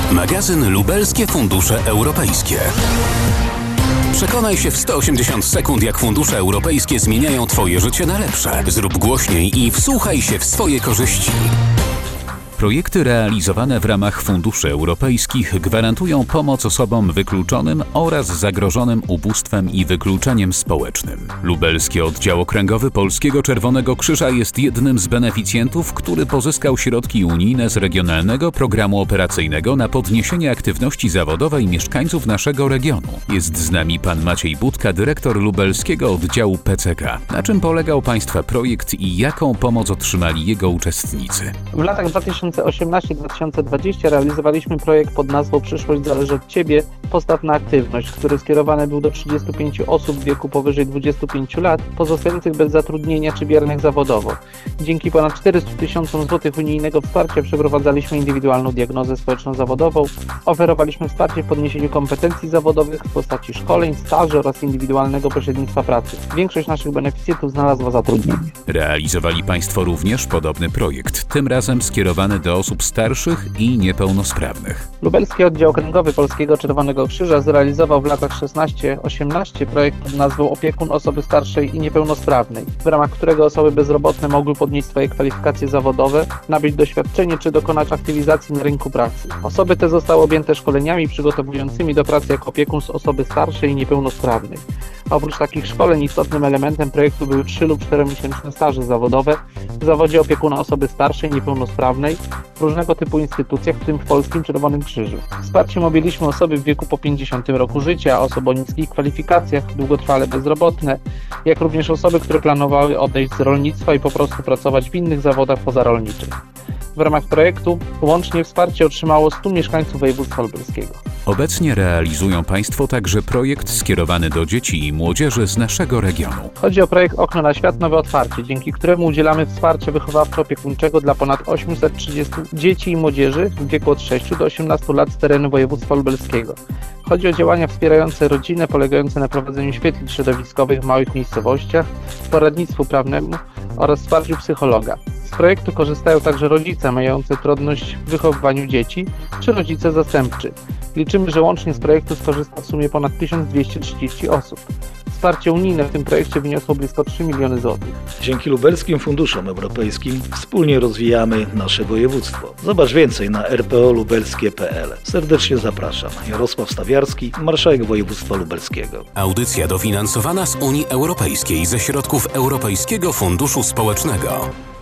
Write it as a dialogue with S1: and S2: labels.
S1: Magazyn Lubelskie Fundusze Europejskie. Przekonaj się w 180 sekund, jak fundusze europejskie zmieniają Twoje życie na lepsze. Zrób głośniej i wsłuchaj się w swoje korzyści. Projekty realizowane w ramach funduszy europejskich gwarantują pomoc osobom wykluczonym oraz zagrożonym ubóstwem i wykluczeniem społecznym. Lubelski Oddział Okręgowy Polskiego Czerwonego Krzyża jest jednym z beneficjentów, który pozyskał środki unijne z Regionalnego Programu Operacyjnego na podniesienie aktywności zawodowej mieszkańców naszego regionu. Jest z nami pan Maciej Budka, dyrektor Lubelskiego Oddziału PCK. Na czym polegał Państwa projekt i jaką pomoc otrzymali jego uczestnicy?
S2: W latach 2018-2020 realizowaliśmy projekt pod nazwą Przyszłość zależy od Ciebie, postaw na aktywność, który skierowany był do 35 osób w wieku powyżej 25 lat, pozostających bez zatrudnienia czy biernych zawodowo. Dzięki ponad 400 tysiącom złotych unijnego wsparcia przeprowadzaliśmy indywidualną diagnozę społeczno-zawodową, oferowaliśmy wsparcie w podniesieniu kompetencji zawodowych w postaci szkoleń, staży oraz indywidualnego pośrednictwa pracy. Większość naszych beneficjentów znalazła zatrudnienie.
S1: Realizowali Państwo również podobny projekt, tym razem skierowany do osób starszych i niepełnosprawnych.
S2: Lubelski Oddział Okręgowy Polskiego Czerwonego Krzyża zrealizował w latach 16-18 projekt pod nazwą Opiekun osoby starszej i niepełnosprawnej, w ramach którego osoby bezrobotne mogły podnieść swoje kwalifikacje zawodowe, nabyć doświadczenie czy dokonać aktywizacji na rynku pracy. Osoby te zostały objęte szkoleniami przygotowującymi do pracy jako opiekun z osoby starszej i niepełnosprawnej. Oprócz takich szkoleń istotnym elementem projektu były 3 lub 4-miesięczne staże zawodowe w zawodzie opiekuna osoby starszej i niepełnosprawnej w różnego typu instytucjach, w tym w Polskim Czerwonym Krzyżu. Wsparciem objęliśmy osoby w wieku po 50 roku życia, osoby o niskich kwalifikacjach, długotrwale bezrobotne, jak również osoby, które planowały odejść z rolnictwa i po prostu pracować w innych zawodach pozarolniczych. W ramach projektu łącznie wsparcie otrzymało 100 mieszkańców województwa lubelskiego.
S1: Obecnie realizują Państwo także projekt skierowany do dzieci i młodzieży z naszego regionu.
S2: Chodzi o projekt Okno na Świat Nowe Otwarcie, dzięki któremu udzielamy wsparcia wychowawczo-opiekuńczego dla ponad 830 dzieci i młodzieży w wieku od 6 do 18 lat z terenu województwa lubelskiego. Chodzi o działania wspierające rodzinę, polegające na prowadzeniu świetlic środowiskowych w małych miejscowościach, poradnictwu prawnemu oraz wsparciu psychologa. Z projektu korzystają także rodzice mający trudność w wychowywaniu dzieci czy rodzice zastępczy. Liczymy, że łącznie z projektu skorzysta w sumie ponad 1230 osób. Wsparcie unijne w tym projekcie wyniosło blisko 3 miliony złotych.
S3: Dzięki lubelskim funduszom europejskim wspólnie rozwijamy nasze województwo. Zobacz więcej na rpo-lubelskie.pl. Serdecznie zapraszam. Jarosław Stawiarski, marszałek województwa lubelskiego.
S1: Audycja dofinansowana z Unii Europejskiej ze środków Europejskiego Funduszu Społecznego.